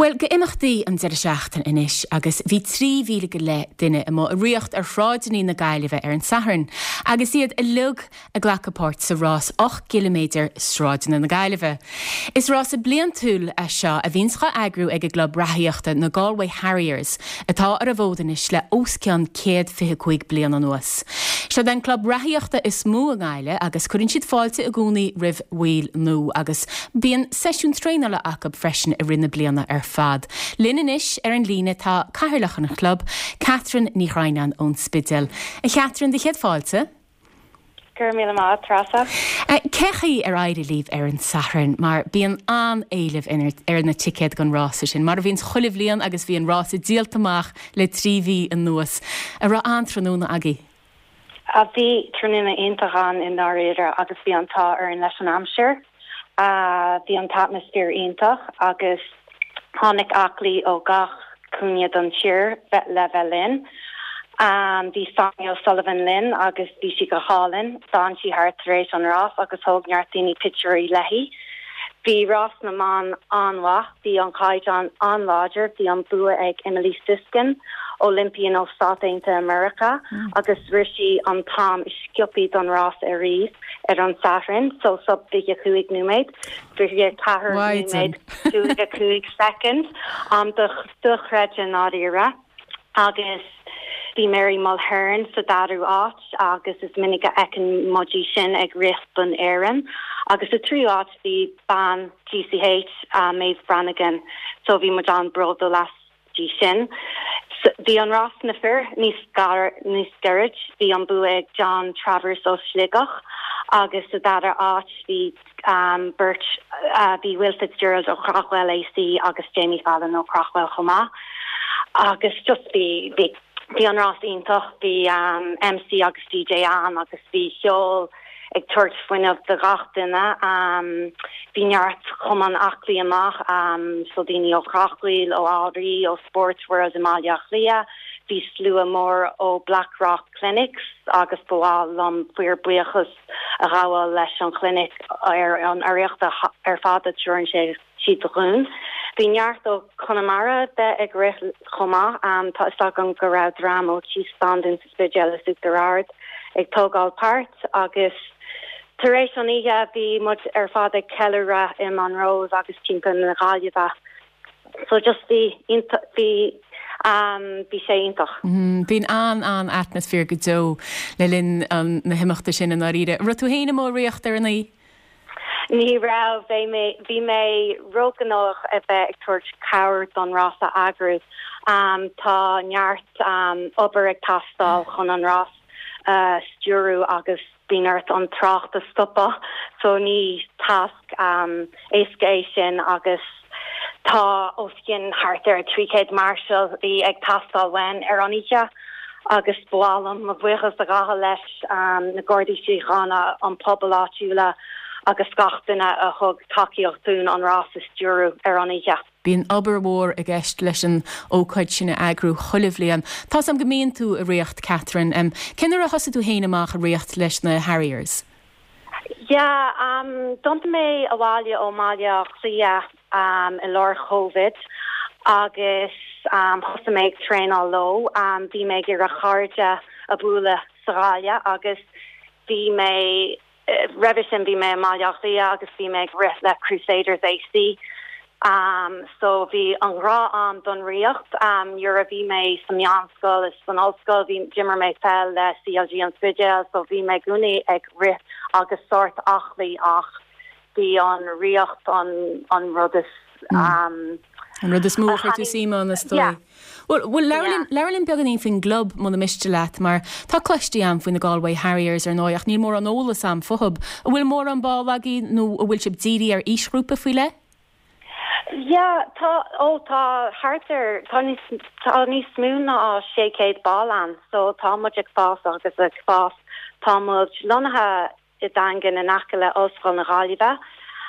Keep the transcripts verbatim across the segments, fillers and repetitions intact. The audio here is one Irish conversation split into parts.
Well, go imachtaí an deir seachtain inis agus bhí trí mhíle go le duine am a riocht ar fráidení na Gaillimhe ar an Sathairn, agus iad a lug a ghlacapát sa rás eight kilometer stráideanna na Gaillimhe. Is rás a blian túil a seo a bhínscha agrú ag a glob rathaíochta na Galway Harriers atá ar a bhódanis le oscean céad fiche chuig blian an nuas. Seo den club rathaíochta is mú a Gaile agus chuann siad fáilte a gúnaí rih bhuail nó agus bíon sesiún tréinala acab freisin a rinne bliana ar fad. Linn inis ar an líne tá caithirlach an club, Catherine ní Ghrainán ón Spidil. A Catherine, di chéad fáilte? Gur míle má trasa. Cechaí ar aire líb ar an Sathairn, mar bíon an éileh ar na ticéad gan rása sin, mar a bhíon choilh líon agus bhíon rása díaltamach le tríhí an nuas. A rá an tróna agé? A bhí tróna intachán in áréidir agus bhí antá ar an leis an Amsir. Bhí an atmosfér intach agus tháinig aclaí ó gach cúne don siir le bheith linn. Um, bhí Samuel Sullivan linn agus bhí si go hálinn, dáin si thart rééis an rás agus thógneart daoine pitúirí leithí. Bhí rás na man anha, bhí an caiid an anláidir, bhí an bua ag Emily Siskin, Olympian ó Státainte America, mm. agus rishi an tam isciopí don rás a rís ar an Sathairn, so sub bige chuig numéid, bige cahar numéid chuig chuig second, am um, de chreidin áíra, agus bhí Mary Mulhern sa darú áit, agus is miniga ecin modí sin ag rispun éan, agus a trí áit bhí ban G C H uh, Maeve Brannigan, so bhí mar an brod o las G sin. Bhí an rás na fir níos garage, bhí an buag John Travers ó Sligach, agus a dara áit bhí um, Birch, uh, bhí Will Fitzgerald ó Crachwell A C agus Jamie Fallon ó Crachwell Chomá, agus just bhí bhí Bhí an rás iontoch, bhí um, M C agus D J an agus bhí seol ag tuairt foiinemh de gach duine, um, bhí neart chum an aclaí amach, um, so daoine ó Crachwell, ó Ádraí, ó Sports World Imália Chlia, bhí slú amór ó Black Rock Clinics agus bháil am fuir buchas a ráhfuil leis an clinic ar an aíochta ar fada tuairin sé siad rún. Bhí neart ó Connemara de ag rith chomá, um, tá istach an go raibh drama ó tí standing sa Spidil Uachtarard ag tógáil páirt agus taréis an ihe bhí mud ar fada Kellerra in Monrose agus timpeall na Gaillimhe. So just bhí bhí um, bhí sé intach. Bhín an an atmosfér go dó le linn um, na himachta sin an áíre. Ru tú héanam ó riocht ar naí? Ní rah bhí mé róganách a bheith ag tuairt cabhar don rása agrú. Um, tá neart um, obair ag tastal chun an rás uh, stiúrú agus bíart an tracht a stoppa, so ní task um, éiscé sin agus tá oscin hart ar trícéad Marshall í ag tastal wen ar an ise agus blálam a bhuichas a gaha leis um, na Gordaí Síochána an pobl áitiúla agus gachtainna a thug takeíocht tún an rás is dúrú ar an ige. Bíon obair mór a gceist leis an ócaid sinna agrú choilh líon. Tá sam go mbíonn tú a riocht, Catherine. Um, Cinar a thosa tú héanamach a riocht leis na Harriers? Ja, um, donta mé a bháile ó Mália Chlia um, i lár COVID agus um, thosa méid tréinál lo, um, bhí mé gur a cháirde a bhuala Sarália agus bhí mé Uh, revision bhí mé Máileachtaí agus bhí mé rith le Crusaders A C. Um, so bhí an rá an don riocht, um, nuair a bhí mé san meánscoil is san ollscoil, bhí Jimmer mé fel le C L G an Spidil, so bhí mé gúnaí ag rith agus sort achlaí ach bhí an riocht an, an rudas. Mm. Um, an rudas mú chuir tú Simon na stoi. Yeah. Well, well Lerlin beag an fin glob mo na miste leat, mar tá cloistí am faoin na Galway Harriers ar nóach ní mór an ólas am fohab. A bhfuil mór an ball agé nó a bhfuil sib díri ar isgrúpa fuile? Ja, tá ó tá hartar tá níos smúna á sécéad ball an, so tá muid ag fás agus ag fás tá muid lonathe i dagan in acha le oscail na Gaillimhe.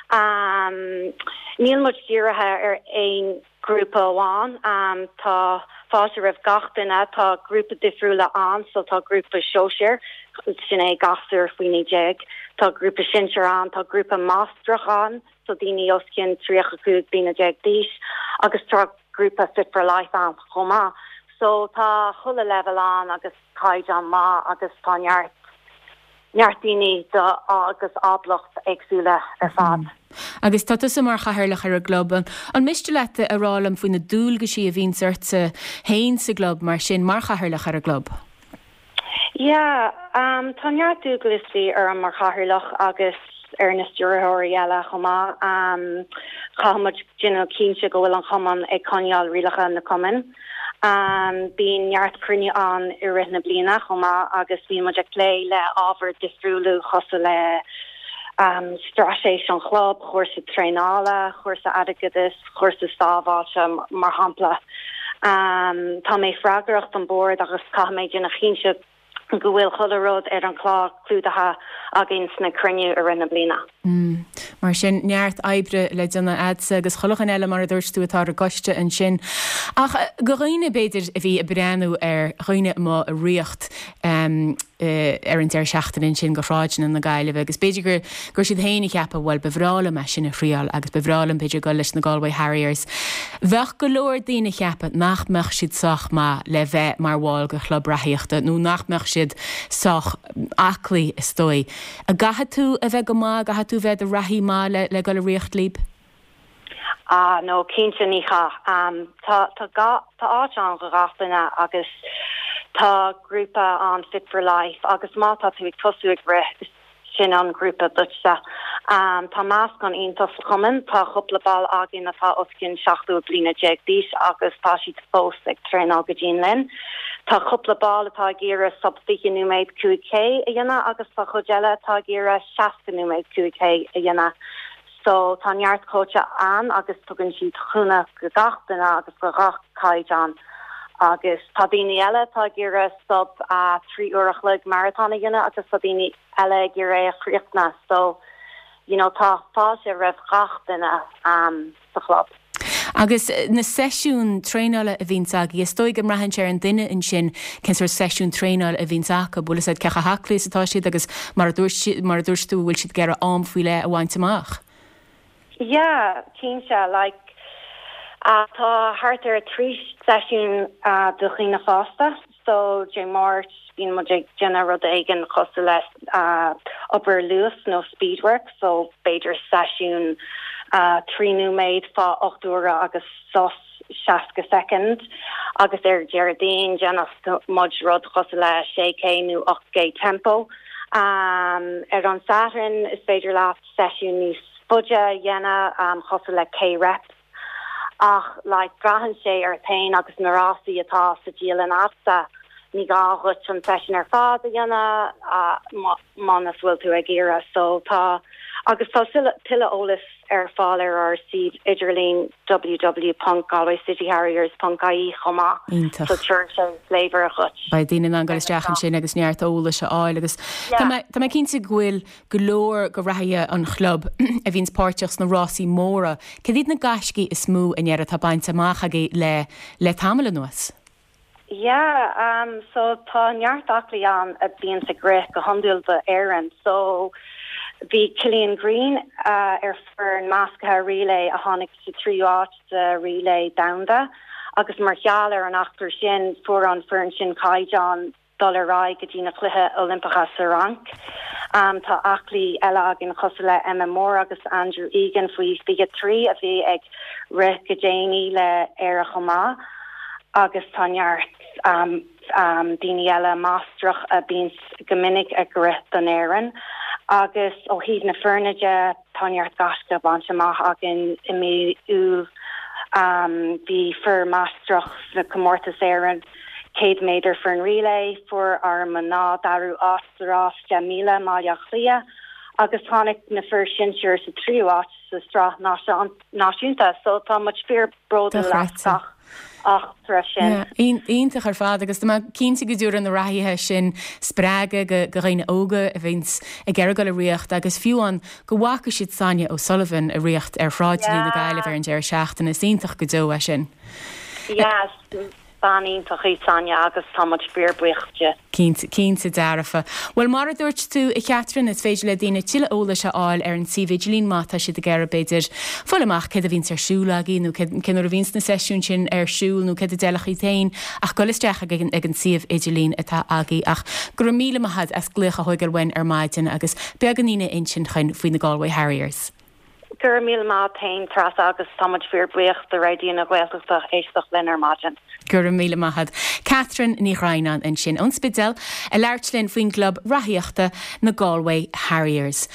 Um, níl muid díirithe ar ein grúpa amháin, um, tá fáilte raibh gachtainna, tá grúpa difriúla an, so tá grúpa seoisiir sin é gasúr faoine déag, tá grúpa sinir an tá grúpa mástrach an so daoine os cin tríocha cúig bína deag díis agus tá grúpa Fit for Life an chomá so tá chula level an agus caid an má agus táneart neartdaoine agus áblacht agsúla ar fad. Agus tá sa mar chathirlach ar a globan an miste lete a rálam faoin na dúlga sí a bhín suirte héin sa glob mar sin mar chathirlach ar a glob. Ja, um, táneart dúglaí ar an mar chathirlach agus Ernest Uriel chomá um, chahamid jinno cínse go bhfuil an chaman ag coneal rilacha na cuman. Um, bín neart crunne an i rithna blina chomá agus bhí mu lé le ábhar difriúlú chosa le um, stratéis an chlub, chuirsa tréála, chuirsa agadis, chuirsa stábháte mar hampla. Um, tá mé fragaracht an bord agus cha méid na cínse go bhfuil chudaród ar an chlá clúdatha a gins na crunne a rinne blina. Mm. Mar sin neart aibre le duna adsa agus cholachan eile mar a dúirstú atá a goiste an sin. Ach go roiine beidir a bhí a breanú ar roiine má a riocht um, uh, ar an deir seachtain in sin go ráidin an na gaiileh, agus beidir gur gur siad héine ceappa bhfuil bevrála me sin a phríal agus bevrálan beidir go leis na Galway Harriers. Bheith go leir daoine cheappa nach meach siad soch má le bheith mar bháil go chlubrathíochta nó nach meach siad soch aclaí is dói. A gaithe tú a bheith go má gaithe tú bheith a rahí má le, le go le riocht líb? Ah, no, cínte nícha. Um, tá tá ga tá áit an go gatainna agus tá grúpa an Fit for Life agus má tá tú ag tosú ag re sin an grúpa dutsa. Um, tá más gan iontas cuman, tá chupla ball agin atá oscin seachtú blina deag díos agus tá siad fós ag trénál go dín linn. Tá chupla ball atá gira subfiche núméid Q K a dhéana agus tá chudeile tá gira seasta núméid Q K a dhéana. So tá neart cóte an agus tugann siad chuna go gatainna agus go gach caid an. Agus tá daoine eile tá gira sub a trí uach le marathon a dhéana agus tá daoine eile gira a chríochtna. So, you know, tá fáilte raibh gatainna um, sa chlub. Agus na sesiún tréála a bhín ag is dóig go rahann sé an duine in sin cén ar sesiún tréáil a bhín acha bulas cecha haclís atá siad agus mar mar dúirstú bhfuil siad gar am fuiile a bhaint amach. Yeah, cínse like uh, tá hart ar a trí sesiún uh, do chuoine fásta, so dé mát bín mu gena rud aigen chosa le uh, upper luas nó speedwork, so beidir sesiún Uh, trí núméid fá ochtúra agus sos seaca second agus ar Gerardine Jenna mud rud chos le sé cé nó och gé tempo. Um, ar an Saturn is féidir last sesiún níos fudge dhéna um, chos le K reps. Ach like grahan sé ar tain agus narásí atá sa dílan afta ní gá chut an sesiún ar fád a dhéna uh, manas bhfuil tú ag gira, so tá agus tá tuile ólas ar fáil ar ar siad idirlín w w w dot galway city harriers dot I E chomá so tuir sé léibhar a chut. Ba daine an gaiisteach an sin agus neart óla se áil agus Tá mé cinnte ghfuil go leor go rathaithe an chlub a bhín páirteachs na Rásí móra. Cad iad na gaiscí is smú a nearad tá baint amach agé le le tamala nuas? Yeah, um, so tá neart aclaí an a bíon sa grech go handúil de éan, so the Killian Green uh, er for Masca relay a hánig sa tríát de relay downda agus marall ar an achtar sin for an fern sin caijan dollar rai go dtína cluthe Olympicha sa rank. Um, tá aclaí eile agin chosa le Emma Moore agus Andrew Egan faoi figa trí a bhí ag ri go déine le ar a chomá agus tá neart um, um, daoine eile mástrach a bín gomininic a grith an éan. Agus ó híd na ferneide táneart gasca bantamach agin imi ú um, bí fur mástrach na comórtas éan céad méidir for an relay for ar maná darú ásrás Jamila Máiach Lia agus tháinig na fur sinseir sa tríát sa strá náisiúnta, so tá much fear broda leach. Ach, sin. Íntaach ar fád agus tá cínta go dúr an na raithe sin spráige go go réine óga a bhís a ggéir go le riocht agus fiúan go bhacha siad Sania ó Sullivan a riocht ar fráidlí na gaiileh ar an deir seachtain is íntaach go dó sin. Yes. banítach í Tanya agus táid beer buchte. Cínta dearafa. Well mar dúirt tú i Catherine is féidir le dtíine tiile óla se áil ar an si vigilín mata si de gar beidir folamach ced a vín ar siúlagí nó cin a víns na sesiún sin ar siúl nó ced a delach í tain ach goisteach ag an siomh igilín atá agé ach gur míle mahad as glucha hoigar wein ar maidin agus beganína insin chuin faoin na Galway Harriers. Gur míle má tain tras agus táid fear buocht de raidína ghilteach éisteach lenar margin. Gur míle mahad. Catherine ní Rainan in sin onspidel a leirtlinn faoin club rathíochta na Galway Harriers.